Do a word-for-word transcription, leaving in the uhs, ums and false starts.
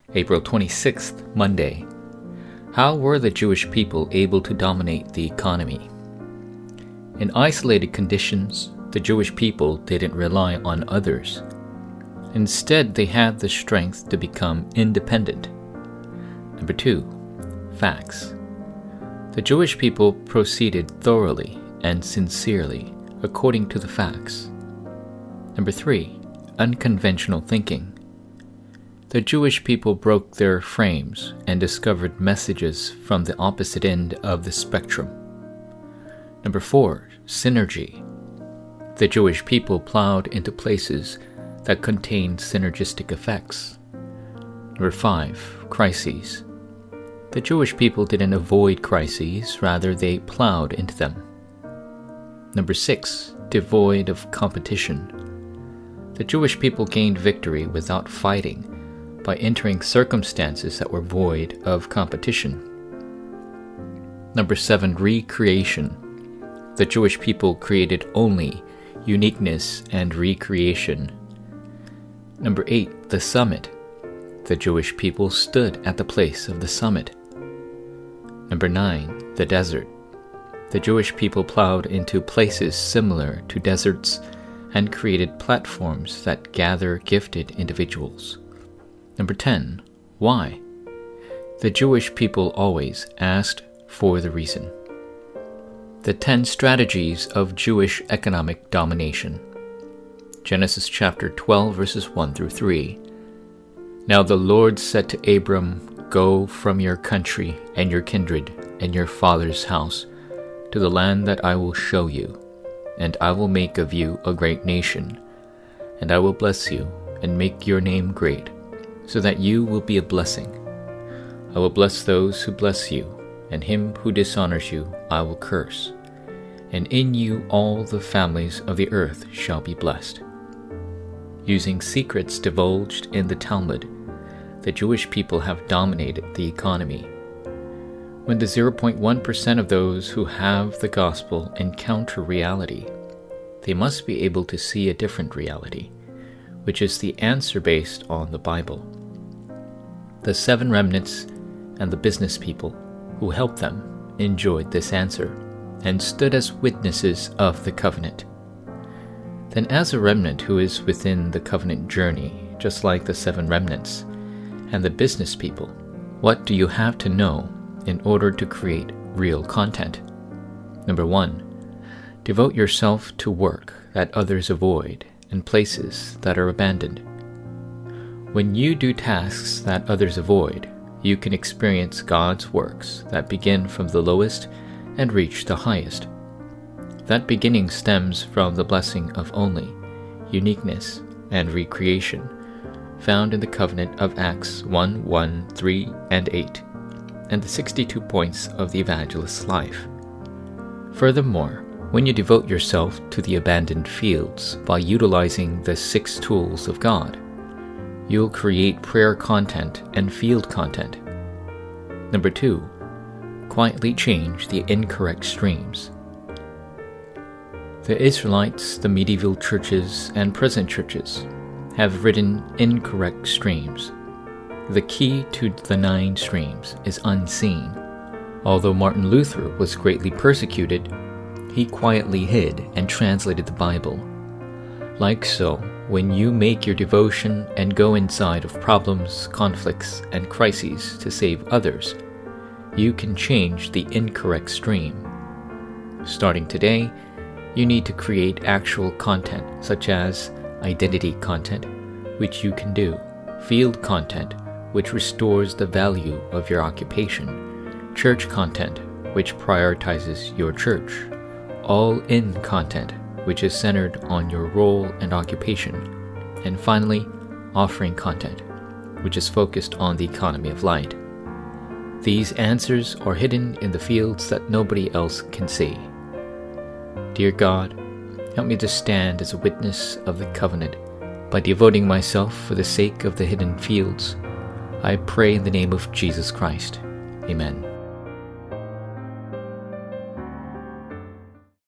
April twenty-sixth, Monday. How were the Jewish people able to dominate the economy? In isolated conditions, the Jewish people didn't rely on others. Instead, they had the strength to become independent. Number two, facts. The Jewish people proceeded thoroughly and sincerely according to the facts. Number three, unconventional thinking. The Jewish people broke their frames and discovered messages from the opposite end of the spectrum. Number four, synergy. The Jewish people plowed into places that contained synergistic effects. Number five, crises. The Jewish people didn't avoid crises, rather they plowed into them. Number six, devoid of competition. The Jewish people gained victory without fighting by entering circumstances that were void of competition. Number seven, recreation. The Jewish people created only uniqueness and recreation. Number eight, the summit. The Jewish people stood at the place of the summit. Number nine, the desert. The Jewish people plowed into places similar to deserts and created platforms that gather gifted individuals. Number ten, why? The Jewish people always asked for the reason. The ten strategies of Jewish economic domination. Genesis chapter twelve, verses one through three. Now the Lord said to Abram, "Go from your country and your kindred and your father's house to the land that I will show you, and I will make of you a great nation, and I will bless you and make your name great, so that you will be a blessing. I will bless those who bless you, and him who dishonors you I will curse. And in you all the families of the earth shall be blessed." Using secrets divulged in the Talmud, the Jewish people have dominated the economy. When the zero point one percent of those who have the gospel encounter reality, they must be able to see a different reality, which is the answer based on the Bible. The seven remnants and the business people who helped them enjoyed this answer and stood as witnesses of the covenant. Then as a remnant who is within the covenant journey, just like the seven remnants and the business people, what do you have to know in order to create real content? Number one, devote yourself to work that others avoid and places that are abandoned. When you do tasks that others avoid, you can experience God's works that begin from the lowest and reach the highest. That beginning stems from the blessing of only uniqueness and recreation, found in the covenant of Acts one, one, three, and eight, and the sixty-two points of the evangelist's life. Furthermore, when you devote yourself to the abandoned fields by utilizing the six tools of God, you'll create prayer content and field content. Number two, quietly change the incorrect streams. The Israelites, the medieval churches, and present churches have written incorrect streams. The key to the nine streams is unseen. Although Martin Luther was greatly persecuted, he quietly hid and translated the Bible. Like so, when you make your devotion and go inside of problems, conflicts, and crises to save others, you can change the incorrect stream. Starting today, you need to create actual content, such as identity content, which you can do, field content, which restores the value of your occupation, church content, which prioritizes your church, all-in content, which is centered on your role and occupation, and finally, offering content, which is focused on the economy of light. These answers are hidden in the fields that nobody else can see. Dear God, help me to stand as a witness of the covenant by devoting myself for the sake of the hidden fields. I pray in the name of Jesus Christ. Amen.